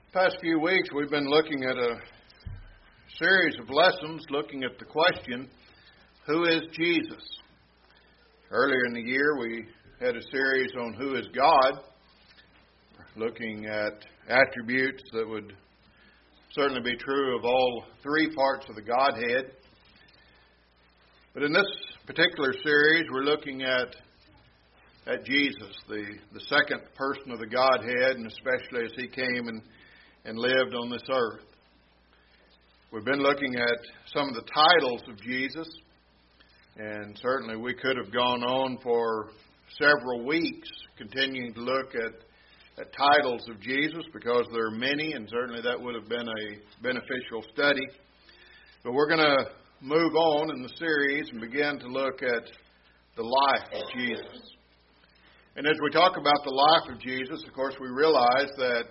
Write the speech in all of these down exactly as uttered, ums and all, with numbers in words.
Past few weeks we've been looking at a series of lessons looking at the question, who is Jesus? Earlier in the year we had a series on who is God, looking at attributes that would certainly be true of all three parts of the Godhead. But in this particular series we're looking at at Jesus, the, the second person of the Godhead, and especially as He came and and lived on this earth. We've been looking at some of the titles of Jesus, and certainly we could have gone on for several weeks continuing to look at, at titles of Jesus because there are many, and certainly that would have been a beneficial study. But we're going to move on in the series and begin to look at the life of Jesus. And as we talk about the life of Jesus, of course, we realize that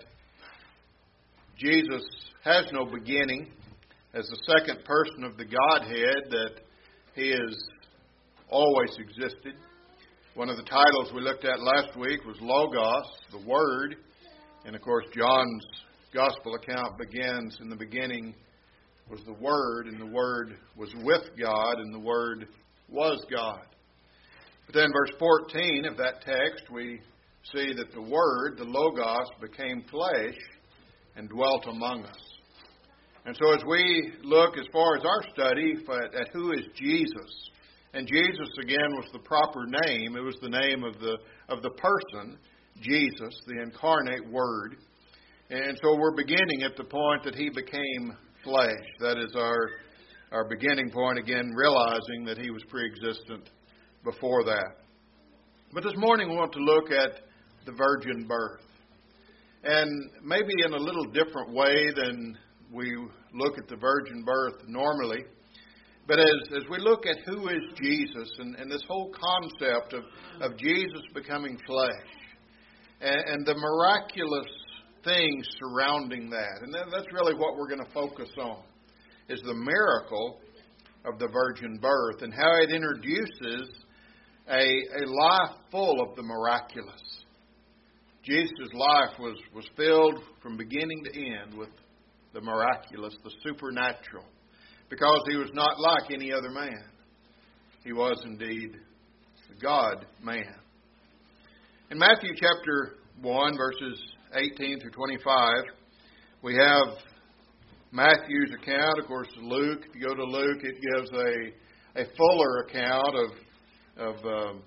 Jesus has no beginning. As the second person of the Godhead, that He has always existed. One of the titles we looked at last week was Logos, the Word. And of course, John's Gospel account begins, in the beginning was the Word, and the Word was with God, and the Word was God. But then verse fourteen of that text, we see that the Word, the Logos, became flesh and dwelt among us. And so as we look as far as our study at, at who is Jesus, and Jesus again was the proper name, it was the name of the of the person, Jesus, the incarnate Word. And so we're beginning at the point that He became flesh. That is our, our beginning point, again, realizing that He was pre-existent before that. But this morning we want to look at the virgin birth. And maybe in a little different way than we look at the virgin birth normally. But as, as we look at who is Jesus and, and this whole concept of, of Jesus becoming flesh and, and the miraculous things surrounding that. And that, that's really what we're going to focus on, is the miracle of the virgin birth and how it introduces a, a life full of the miraculous. Jesus' life was, was filled from beginning to end with the miraculous, the supernatural, because He was not like any other man. He was indeed the God-man. In Matthew chapter one, verses eighteen through twenty-five, we have Matthew's account. Of course, Luke, if you go to Luke, it gives a, a fuller account of, of um,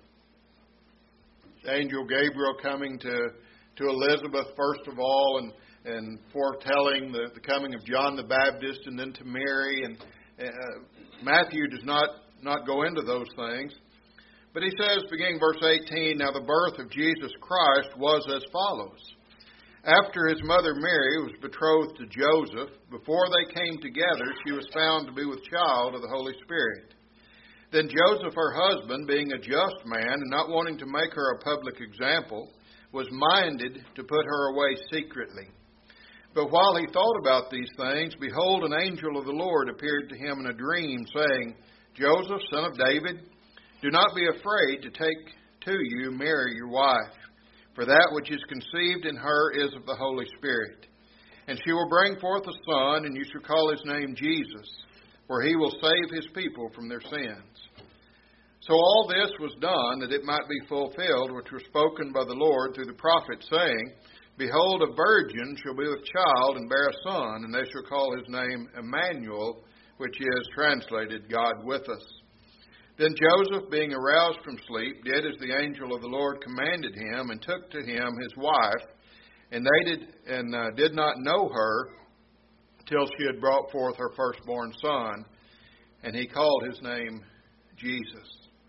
Angel Gabriel coming to to Elizabeth, first of all, and, and foretelling the, the coming of John the Baptist, and then to Mary. And uh, Matthew does not, not go into those things. But he says, beginning verse eighteen, Now the birth of Jesus Christ was as follows. After His mother Mary was betrothed to Joseph, before they came together, she was found to be with child of the Holy Spirit. Then Joseph, her husband, being a just man, and not wanting to make her a public example, was minded to put her away secretly. But while he thought about these things, behold, an angel of the Lord appeared to him in a dream, saying, Joseph, son of David, do not be afraid to take to you Mary, your wife, for that which is conceived in her is of the Holy Spirit. And she will bring forth a son, and you shall call his name Jesus, for he will save his people from their sins. So all this was done that it might be fulfilled, which was spoken by the Lord through the prophet, saying, Behold, a virgin shall be with child and bear a son, and they shall call his name Emmanuel, which is translated, God with us. Then Joseph, being aroused from sleep, did as the angel of the Lord commanded him, and took to him his wife, and they did and uh, did not know her till she had brought forth her firstborn son, and he called his name Jesus.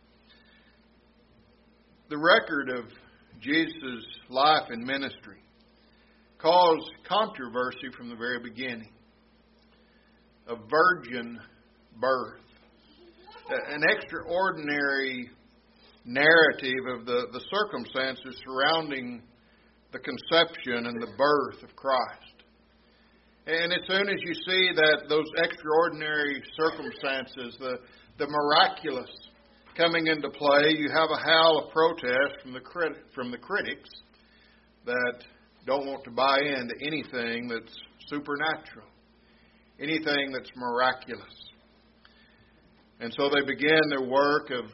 The record of Jesus' life and ministry caused controversy from the very beginning. A virgin birth. An extraordinary narrative of the, the circumstances surrounding the conception and the birth of Christ. And as soon as you see that those extraordinary circumstances, the, the miraculous coming into play, you have a howl of protest from the crit- from the critics that don't want to buy into anything that's supernatural, anything that's miraculous. And so they began their work of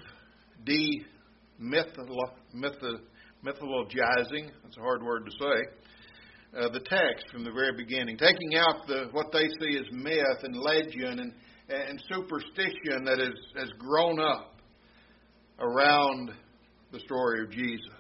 de-mythologizing, that's a hard word to say, uh, the text from the very beginning, taking out the what they see as myth and legend and, and superstition that has, has grown up around the story of Jesus.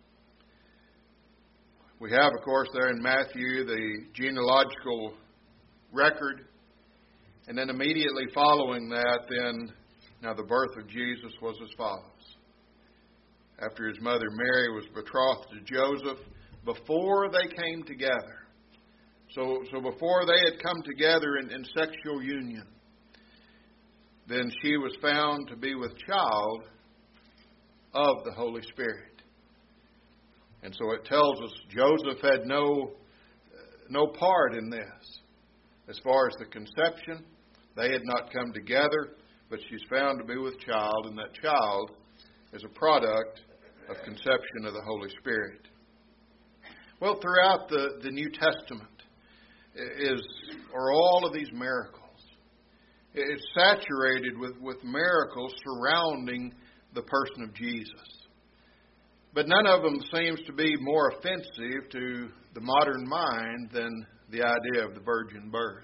We have, of course, there in Matthew the genealogical record, and then immediately following that, then, now the birth of Jesus was as follows. After his mother Mary was betrothed to Joseph, before they came together, so, so before they had come together in, in sexual union, then she was found to be with child of the Holy Spirit. And so it tells us Joseph had no, no part in this. As far as the conception, they had not come together, but she's found to be with child, and that child is a product of conception of the Holy Spirit. Well, throughout the, the New Testament is are all of these miracles. It's saturated with, with miracles surrounding the person of Jesus. But none of them seems to be more offensive to the modern mind than the idea of the virgin birth.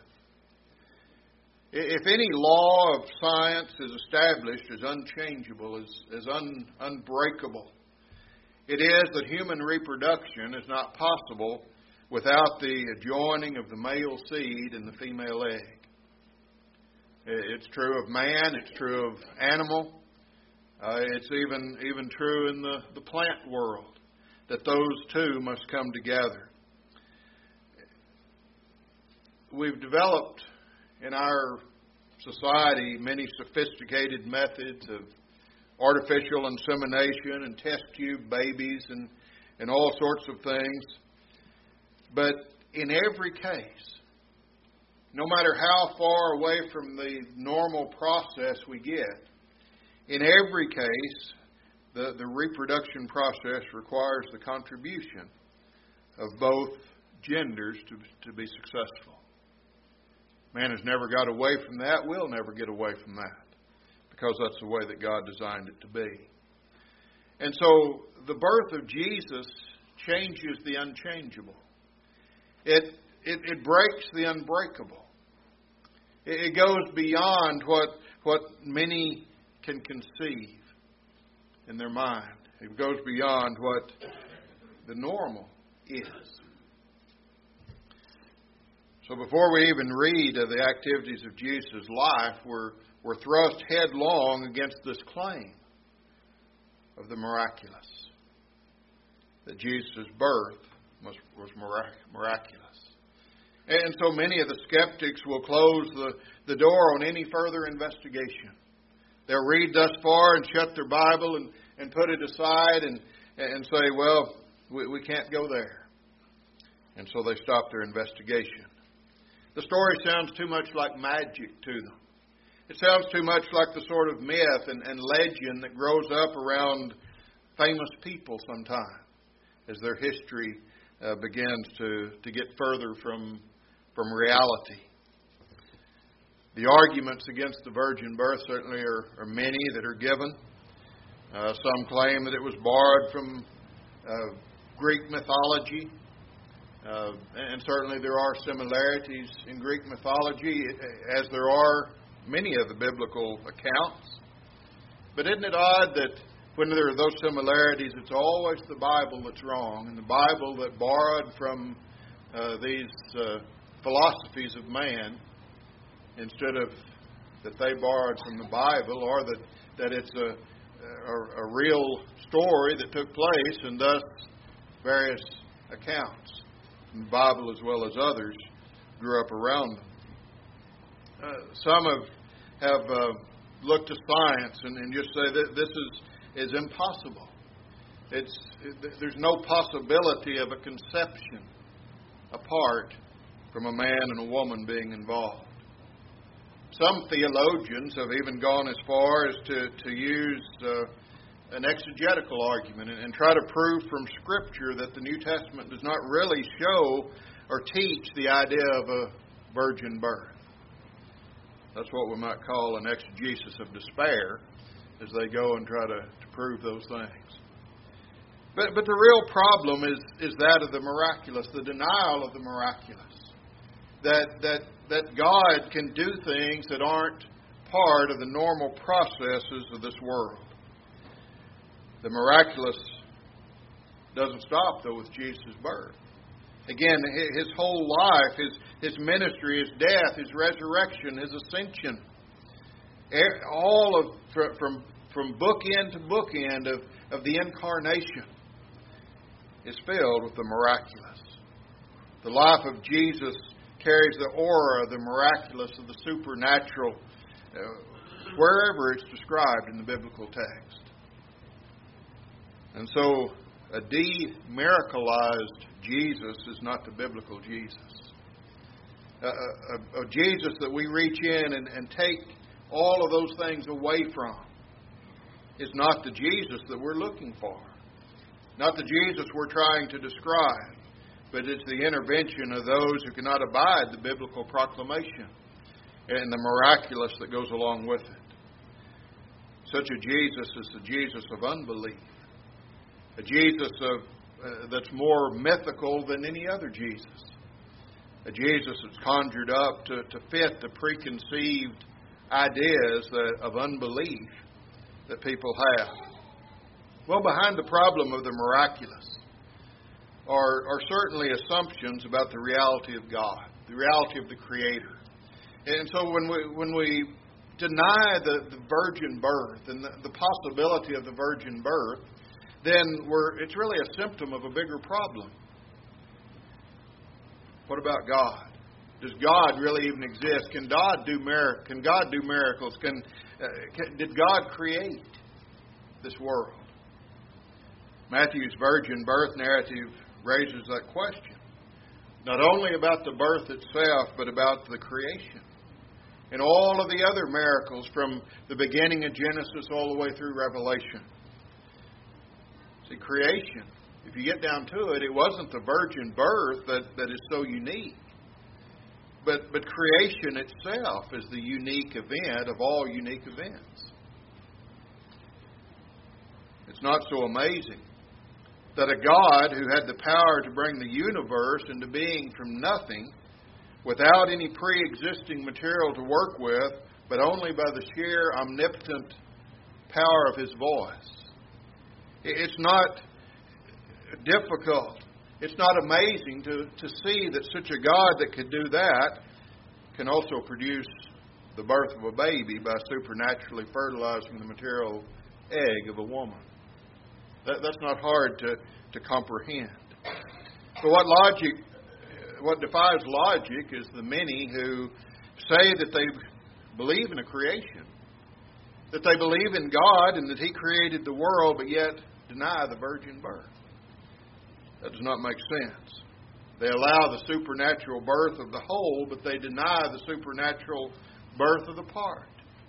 If any law of science is established as unchangeable, as, as un, unbreakable, it is that human reproduction is not possible without the adjoining of the male seed and the female egg. It's true of man, it's true of animal, uh, it's even even true in the, the plant world, that those two must come together. We've developed in our society many sophisticated methods of artificial insemination and test tube babies and, and all sorts of things. But in every case, no matter how far away from the normal process we get, in every case, the, the reproduction process requires the contribution of both genders to, to be successful. Man has never got away from that, will never get away from that, because that's the way that God designed it to be. And so the birth of Jesus changes the unchangeable. It it, it breaks the unbreakable. It, it goes beyond what what many can conceive in their mind. It goes beyond what the normal is. So before we even read of the activities of Jesus' life, we're, we're thrust headlong against this claim of the miraculous, that Jesus' birth was, was miraculous. And so many of the skeptics will close the, the door on any further investigation. They'll read thus far and shut their Bible and, and put it aside and, and say, well, we, we can't go there. And so they stop their investigation. The story sounds too much like magic to them. It sounds too much like the sort of myth and, and legend that grows up around famous people sometimes as their history uh, begins to, to get further from, from reality. The arguments against the virgin birth certainly are, are many that are given. Uh, some claim that it was borrowed from uh, Greek mythology. Uh, and certainly there are similarities in Greek mythology, as there are many of the biblical accounts. But isn't it odd that when there are those similarities, it's always the Bible that's wrong, and the Bible that borrowed from uh, these uh, philosophies of man, instead of that they borrowed from the Bible, or that, that it's a, a, a real story that took place, and thus various accounts in the Bible as well as others grew up around them. Uh, some have have uh, looked to science and, and just say that this is is impossible. It's it, there's no possibility of a conception apart from a man and a woman being involved. Some theologians have even gone as far as to to use uh, an exegetical argument and, and try to prove from Scripture that the New Testament does not really show or teach the idea of a virgin birth. That's what we might call an exegesis of despair as they go and try to, to prove those things. But but the real problem is, is that of the miraculous, the denial of the miraculous. That that that God can do things that aren't part of the normal processes of this world. The miraculous doesn't stop, though, with Jesus' birth. Again, His whole life, His, his ministry, His death, His resurrection, His ascension, all of from, from bookend to bookend of, of the incarnation is filled with the miraculous. The life of Jesus carries the aura of the miraculous, of the supernatural, uh, wherever it's described in the biblical text. And so, a de-miracleized Jesus is not the biblical Jesus. A, a, a Jesus that we reach in and, and take all of those things away from is not the Jesus that we're looking for. Not the Jesus we're trying to describe, but it's the intervention of those who cannot abide the biblical proclamation and the miraculous that goes along with it. Such a Jesus is the Jesus of unbelief. A Jesus of, uh, that's more mythical than any other Jesus. A Jesus that's conjured up to, to fit the preconceived ideas that, of unbelief that people have. Well, behind the problem of the miraculous are, are certainly assumptions about the reality of God, the reality of the Creator. And so when we when we deny the, the virgin birth and the, the possibility of the virgin birth, then we're, it's really a symptom of a bigger problem. What about God? Does God really even exist? Can God do mir- Can God do miracles? Can, uh, can did God create this world? Matthew's virgin birth narrative raises that question. Not only about the birth itself, but about the creation. And all of the other miracles from the beginning of Genesis all the way through Revelation. See, creation, if you get down to it, it wasn't the virgin birth that, that is so unique. But, but creation itself is the unique event of all unique events. It's not so amazing that a God who had the power to bring the universe into being from nothing, without any pre-existing material to work with, but only by the sheer omnipotent power of His voice. It's not difficult. It's not amazing to, to see that such a God that could do that can also produce the birth of a baby by supernaturally fertilizing the material egg of a woman. That, that's not hard to, to comprehend. But what logic, what defies logic is the many who say that they believe in a creation, that they believe in God and that He created the world, but yet deny the virgin birth. That does not make sense. They allow the supernatural birth of the whole, but they deny the supernatural birth of the part.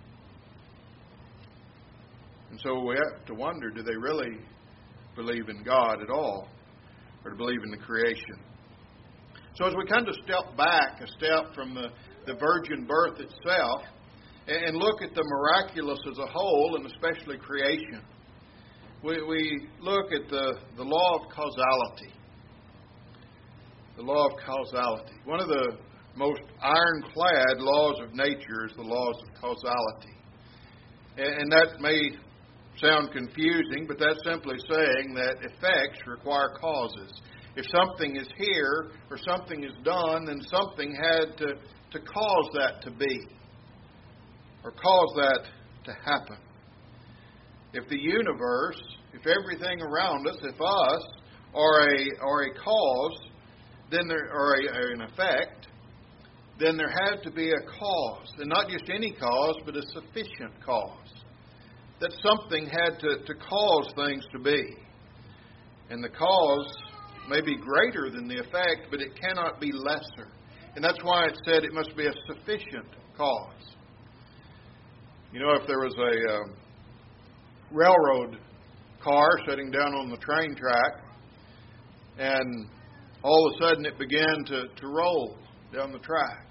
And so we have to wonder, do they really believe in God at all, or to believe in the creation? So as we kind of step back a step from the, the virgin birth itself and look at the miraculous as a whole, and especially creation, we, we look at the, the law of causality. The law of causality. One of the most ironclad laws of nature is the laws of causality. And, and that may sound confusing, but that's simply saying that effects require causes. If something is here or something is done, then something had to, to cause that to be, or cause that to happen. If the universe, if everything around us, if us are a are a cause, then there or, a, or an effect, then there had to be a cause, and not just any cause, but a sufficient cause. That something had to, to cause things to be. And the cause may be greater than the effect, but it cannot be lesser. And that's why it said it must be a sufficient cause. You know, if there was a um, railroad car sitting down on the train track, and all of a sudden it began to, to roll down the track.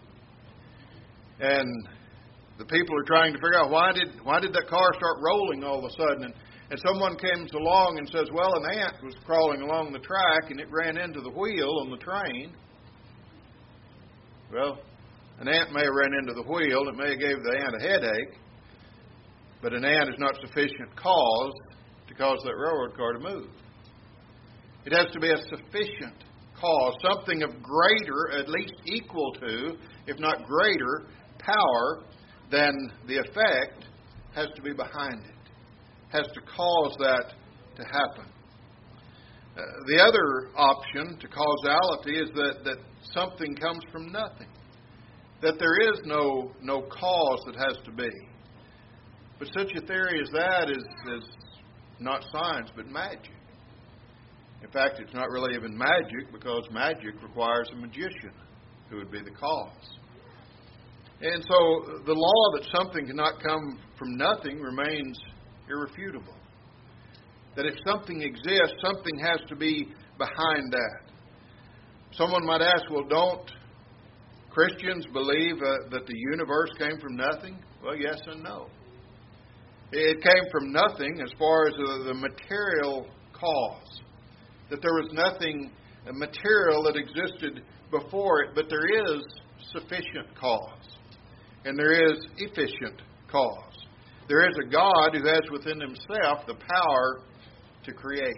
And the people are trying to figure out why did why did that car start rolling all of a sudden? And, and someone comes along and says, well, an ant was crawling along the track and it ran into the wheel on the train. Well, an ant may have ran into the wheel. It may have gave the ant a headache. But an ant is not sufficient cause to cause that railroad car to move. It has to be a sufficient cause, something of greater, at least equal to, if not greater, power than the effect has to be behind it, has to cause that to happen. Uh, the other option to causality is that, that something comes from nothing, that there is no, no cause that has to be. But such a theory as that is, is not science, but magic. In fact, it's not really even magic, because magic requires a magician who would be the cause. And so the law that something cannot come from nothing remains irrefutable. That if something exists, something has to be behind that. Someone might ask, well, don't Christians believe uh, that the universe came from nothing? Well, yes and no. It came from nothing as far as the, the material cause. That there was nothing material that existed before it, but there is sufficient cause. And there is efficient cause. There is a God who has within himself the power to create.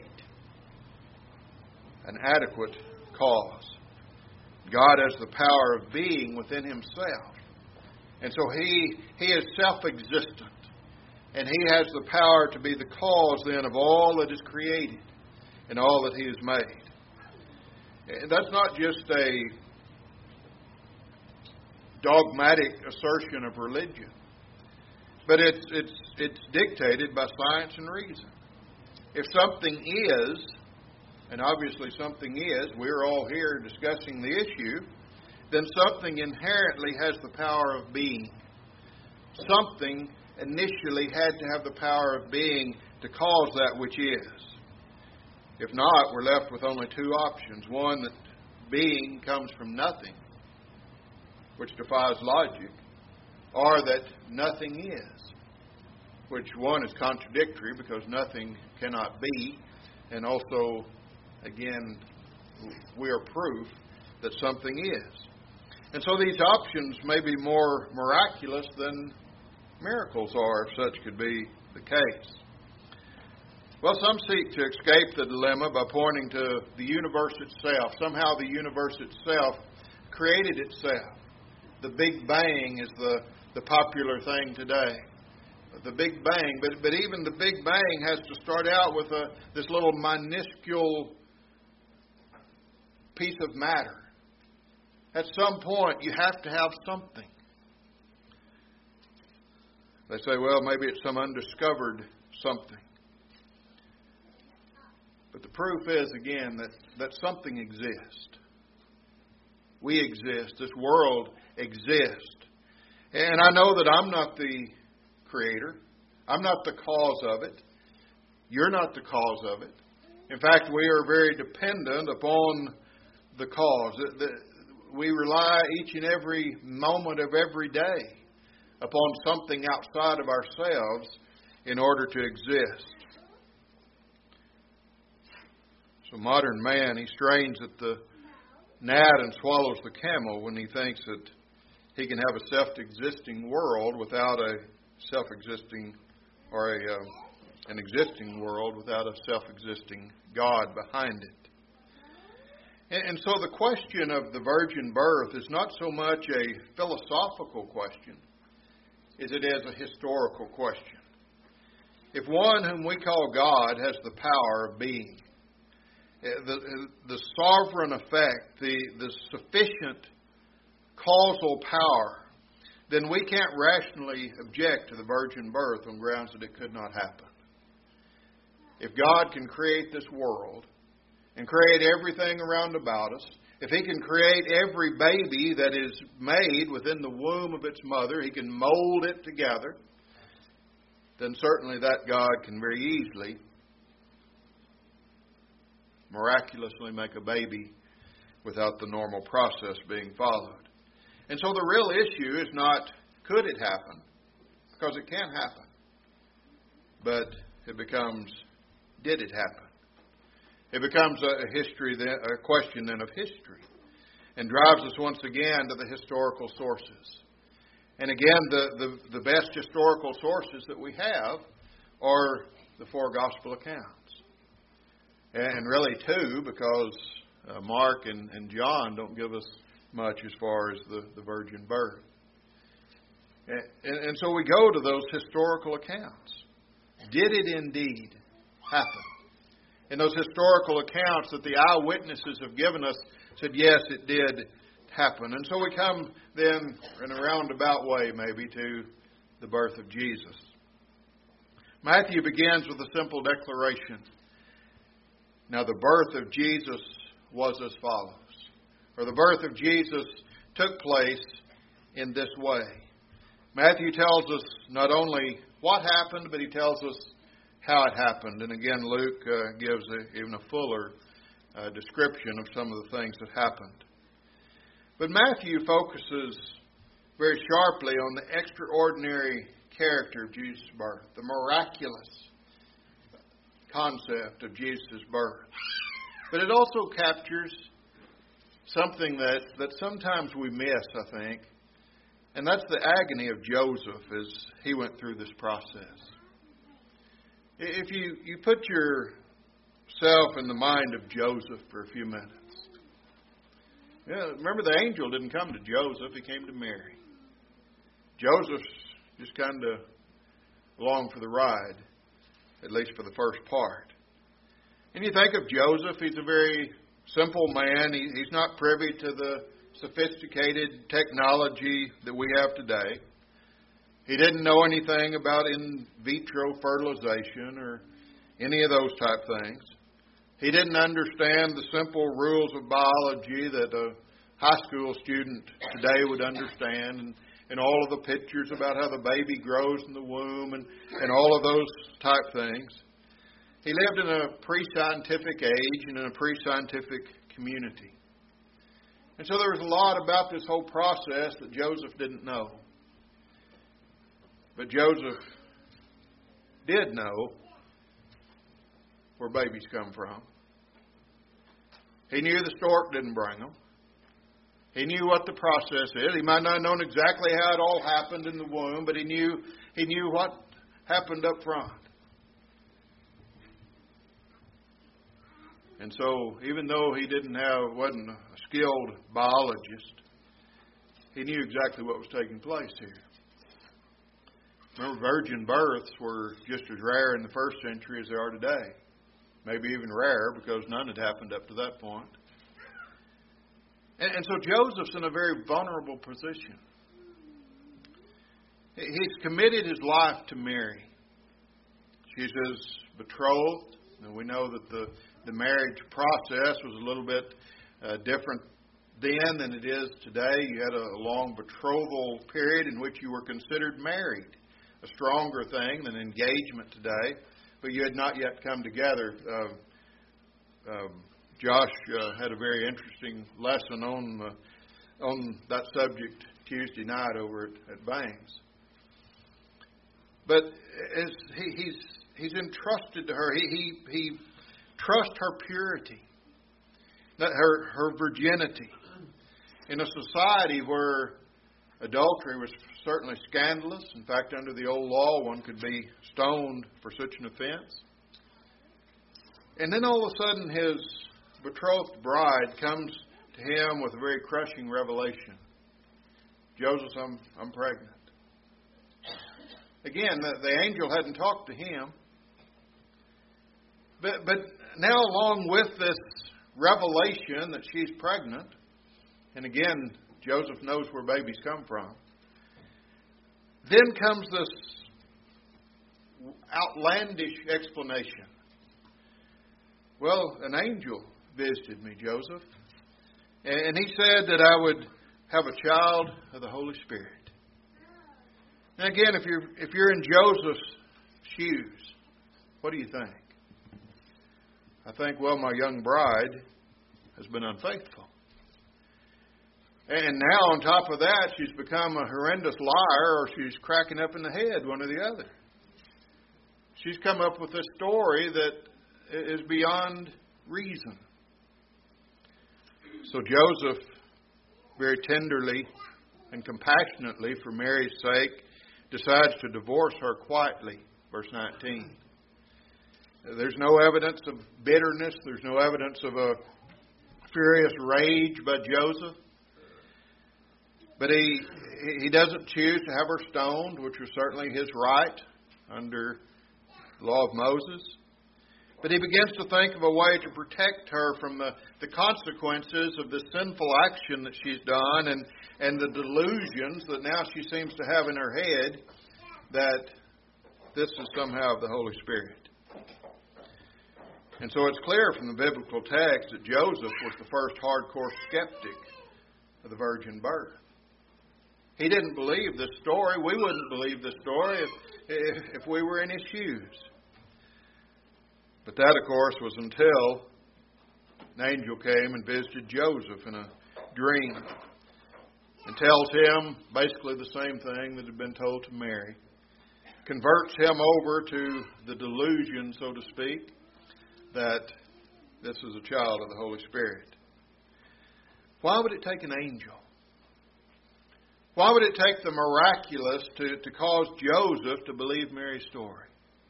An adequate cause. God has the power of being within himself. And so he, he is self-existent. And he has the power to be the cause then of all that is created and all that he has made. And that's not just a dogmatic assertion of religion, but it's it's it's dictated by science and reason. If something is, and obviously something is, we're all here discussing the issue, then something inherently has the power of being. Something initially had to have the power of being to cause that which is. If not, we're left with only two options. One, that being comes from nothing, which defies logic, or that nothing is, which one is contradictory because nothing cannot be, and also, again, we are proof that something is. And so these options may be more miraculous than miracles are, if such could be the case. Well, some seek to escape the dilemma by pointing to the universe itself. Somehow the universe itself created itself. The Big Bang is the, the popular thing today. The Big Bang. But, but even the Big Bang has to start out with a, this little minuscule piece of matter. At some point, you have to have something. They say, well, maybe it's some undiscovered something. But the proof is, again, that, that something exists. We exist. This world exists. And I know that I'm not the creator. I'm not the cause of it. You're not the cause of it. In fact, we are very dependent upon the cause. We rely each and every moment of every day upon something outside of ourselves in order to exist. So modern man, he strains at the gnat and swallows the camel when he thinks that he can have a self-existing world without a self-existing or a uh, an existing world without a self-existing God behind it. And, and so the question of the virgin birth is not so much a philosophical question as it is a historical question. If one whom we call God has the power of being, The, the sovereign effect, the, the sufficient causal power, then we can't rationally object to the virgin birth on grounds that it could not happen. If God can create this world and create everything around about us, if He can create every baby that is made within the womb of its mother, He can mold it together, then certainly that God can very easily miraculously make a baby without the normal process being followed. And so the real issue is not, could it happen? Because it can happen. But it becomes, did it happen? It becomes a history, then, a question then of history, and drives us once again to the historical sources. And again, the, the, the best historical sources that we have are the four gospel accounts. And really two, because uh, Mark and, and John don't give us much as far as the, the virgin birth. And, and, and so we go to those historical accounts. Did it indeed happen? And those historical accounts that the eyewitnesses have given us said, yes, it did happen. And so we come then, in a roundabout way maybe, to the birth of Jesus. Matthew begins with a simple declaration. Now the birth of Jesus was as follows. Or the birth of Jesus took place in this way. Matthew tells us not only what happened, but he tells us how it happened. And again, Luke uh, gives a, even a fuller uh, description of some of the things that happened. But Matthew focuses very sharply on the extraordinary character of Jesus' birth, the miraculous concept of Jesus' birth. But it also captures something that, that sometimes we miss, I think, and that's the agony of Joseph as he went through this process. If you, you put yourself in the mind of Joseph for a few minutes. Yeah, remember, the angel didn't come to Joseph, he came to Mary. Joseph's just kind of along for the ride, at least for the first part. And you think of Joseph, he's a very simple man. He, he's not privy to the sophisticated technology that we have today. He didn't know anything about in vitro fertilization or any of those type things. He didn't understand the simple rules of biology that a high school student today would understand, and, and all of the pictures about how the baby grows in the womb and, and all of those type things. He lived in a pre-scientific age and in a pre-scientific community. And so there was a lot about this whole process that Joseph didn't know. But Joseph did know where babies come from. He knew the stork didn't bring them. He knew what the process is. He might not have known exactly how it all happened in the womb, but he knew he knew what happened up front. And so, even though he didn't have wasn't a skilled biologist, he knew exactly what was taking place here. Remember, virgin births were just as rare in the first century as they are today. Maybe even rarer, because none had happened up to that point. And, and so Joseph's in a very vulnerable position. He's committed his life to Mary. She's his betrothed. And we know that the, the marriage process was a little bit uh, different then than it is today. You had a long betrothal period in which you were considered married. A stronger thing than engagement today. But you had not yet come together. Uh, um, Josh uh, had a very interesting lesson on uh, on that subject Tuesday night over at, at Bangs. But as he, he's he's entrusted to her, he he, he trusts her purity, that her her virginity, in a society where adultery was certainly scandalous. In fact, under the old law, one could be stoned for such an offense. And then all of a sudden, his betrothed bride comes to him with a very crushing revelation. Joseph, I'm, I'm pregnant. Again, the, the angel hadn't talked to him. But, but now along with this revelation that she's pregnant, and again, Joseph knows where babies come from. Then comes this outlandish explanation. Well, an angel visited me, Joseph, and he said that I would have a child of the Holy Spirit. Now again, if you're if you're in Joseph's shoes, what do you think? I think, well, my young bride has been unfaithful. And now, on top of that, she's become a horrendous liar, or she's cracking up in the head, one or the other. She's come up with a story that is beyond reason. So Joseph, very tenderly and compassionately, for Mary's sake, decides to divorce her quietly. Verse nineteen. There's no evidence of bitterness. There's no evidence of a furious rage by Joseph. But he he doesn't choose to have her stoned, which was certainly his right under the law of Moses. But he begins to think of a way to protect her from the, the consequences of the sinful action that she's done and, and the delusions that now she seems to have in her head that this is somehow of the Holy Spirit. And so it's clear from the biblical text that Joseph was the first hardcore skeptic of the virgin birth. He didn't believe this story. We wouldn't believe this story if, if, if we were in his shoes. But that, of course, was until an angel came and visited Joseph in a dream and tells him basically the same thing that had been told to Mary. Converts him over to the delusion, so to speak, that this is a child of the Holy Spirit. Why would it take an angel? Why would it take the miraculous to, to cause Joseph to believe Mary's story?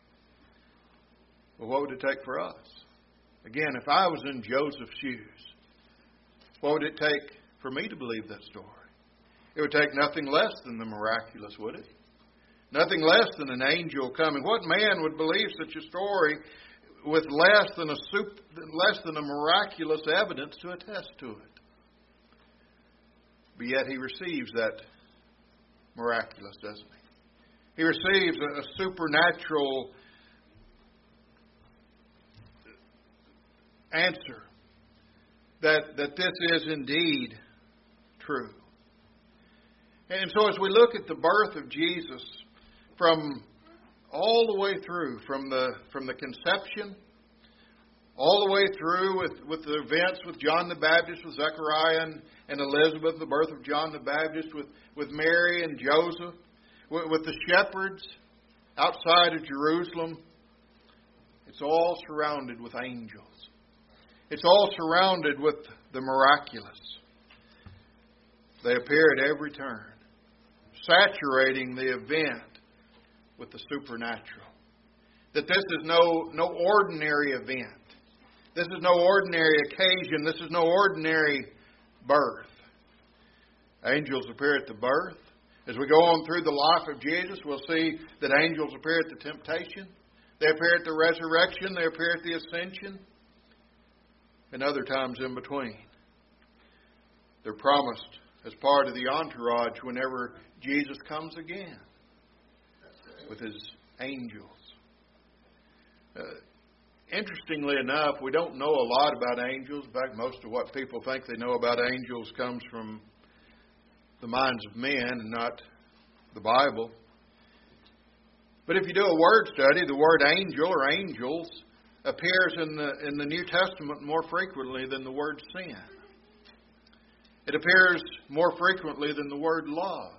Well, what would it take for us? Again, if I was in Joseph's shoes, what would it take for me to believe that story? It would take nothing less than the miraculous, would it? Nothing less than an angel coming. What man would believe such a story with less than a super, less than a miraculous evidence to attest to it? But yet he receives that miraculous, doesn't he? He receives a, a supernatural answer that, that this is indeed true. And so as we look at the birth of Jesus from all the way through, from the from the conception, all the way through with, with the events with John the Baptist, with Zechariah and, and Elizabeth, the birth of John the Baptist, with, with Mary and Joseph, with, with the shepherds outside of Jerusalem, it's all surrounded with angels. It's all surrounded with the miraculous. They appear at every turn, saturating the event with the supernatural. That this is no, no ordinary event. This is no ordinary occasion. This is no ordinary birth. Angels appear at the birth. As we go on through the life of Jesus, we'll see that angels appear at the temptation. They appear at the resurrection. They appear at the ascension. And other times in between. They're promised as part of the entourage whenever Jesus comes again with his angels. Uh, interestingly enough, we don't know a lot about angels. In fact, most of what people think they know about angels comes from the minds of men and not the Bible. But if you do a word study, the word angel or angels appears in the in the New Testament more frequently than the word sin. It appears more frequently than the word love.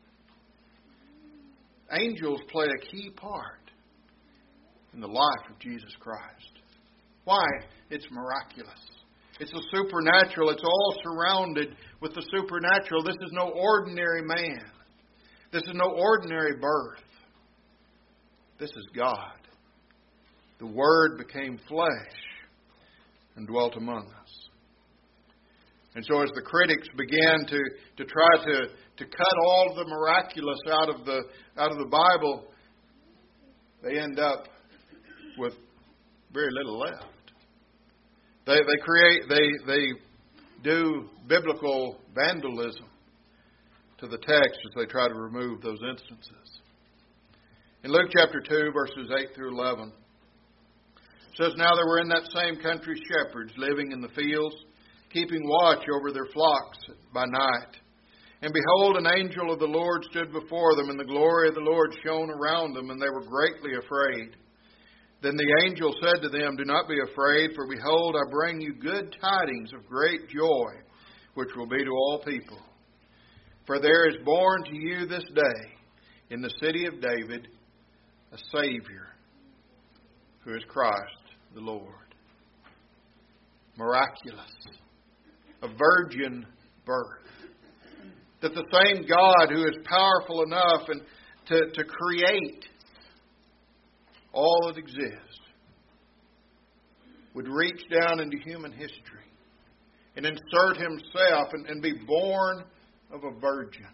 Angels play a key part in the life of Jesus Christ. Why? It's miraculous. It's the supernatural. It's all surrounded with the supernatural. This is no ordinary man. This is no ordinary birth. This is God. The Word became flesh and dwelt among us. And so as the critics began to, to try to, to cut all of the miraculous out of the out of the Bible, they end up with very little left. They they create they they do biblical vandalism to the text as they try to remove those instances. In Luke chapter two, verses eight through eleven, it says, "Now there were in that same country shepherds living in the fields, keeping watch over their flocks by night. And behold, an angel of the Lord stood before them, and the glory of the Lord shone around them, and they were greatly afraid. Then the angel said to them, "Do not be afraid, for behold, I bring you good tidings of great joy, which will be to all people. For there is born to you this day in the city of David a Savior, who is Christ the Lord." Miraculous. A virgin birth. That the same God who is powerful enough and to, to create all that exists would reach down into human history and insert Himself and, and be born of a virgin.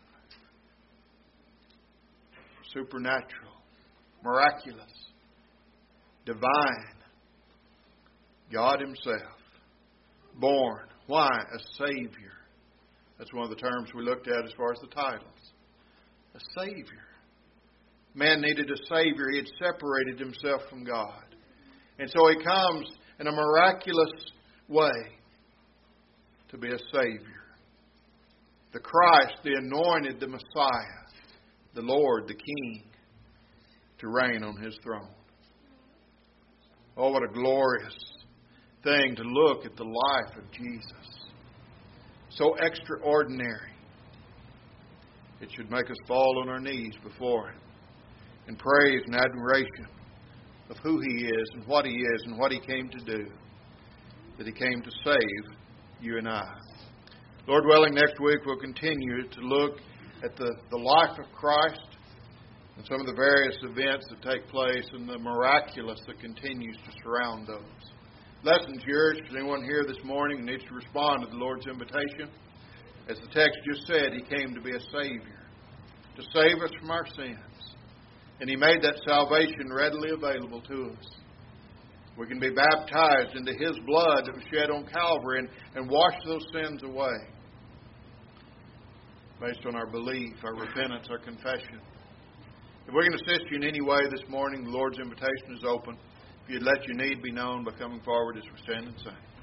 Supernatural, miraculous, divine. God Himself, born. Why? A Savior. That's one of the terms we looked at as far as the titles. A Savior. Man needed a Savior. He had separated himself from God. And so He comes in a miraculous way to be a Savior. The Christ, the anointed, the Messiah, the Lord, the King, to reign on His throne. Oh, what a glorious thing to look at the life of Jesus. So extraordinary. It should make us fall on our knees before Him in praise and admiration of who He is and what He is and what He came to do. That He came to save you and I. Lord willing, next week we'll continue to look at the, the life of Christ and some of the various events that take place and the miraculous that continues to surround those. Lesson's yours. Is anyone here this morning needs to respond to the Lord's invitation? As the text just said, He came to be a Savior, to save us from our sins. And He made that salvation readily available to us. We can be baptized into His blood that was shed on Calvary and, and wash those sins away. Based on our belief, our repentance, our confession. If we can assist you in any way this morning, the Lord's invitation is open. If you'd let your need be known by coming forward as we stand and sing.